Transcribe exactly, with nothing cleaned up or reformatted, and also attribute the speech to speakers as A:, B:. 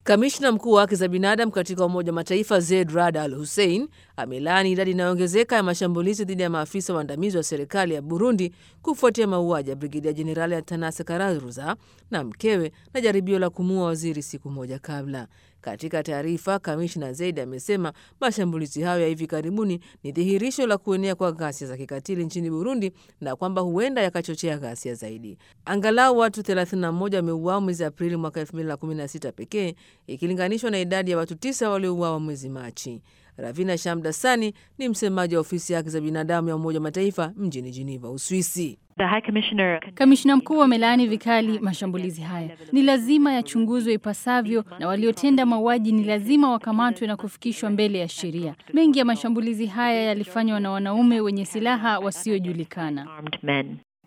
A: Kamishna mkuu wa haki za binadamu katika Umoja wa Mataifa Zeid Ra'ad Al Hussein amelaani idadi inayoongezeka ya mashambulizi dhidi ya maafisa waandamizi wa serikali ya Burundi kufuatia mauaji ya Brigedia Jenerali Athanase Kararuza na mkewe na jaribio la kumuua waziri siku moja kabla. Katika taarifa, Kamishna Zeid amesema mashambulizi hayo ya hivi karibuni ni dhihirisho la kuenea kwa ghasia za kikatili nchini Burundi na kwamba huenda yakachochea ghasia zaidi. Angalau watu thelathini na moja wameuawa mwezi Aprili mwaka elfu mbili na kumi na sita pekee ikilinganishwa na idadi ya watu tisa waliouawa mwezi Machi. Ravina Shamdasani ni msemaji wa ofisi ya haki za binadamu ya Umoja wa Mataifa mjini Geneva, Uswisi.
B: Kamishna mkuu amelaani vikali mashambulizi haya. Ni lazima yachunguzwe ipasavyo na waliotenda mauaji ni lazima wakamatwe na kufikishwa mbele ya sheria. Mengi ya mashambulizi haya yalifanywa na wanaume wenye silaha wasiojulikana.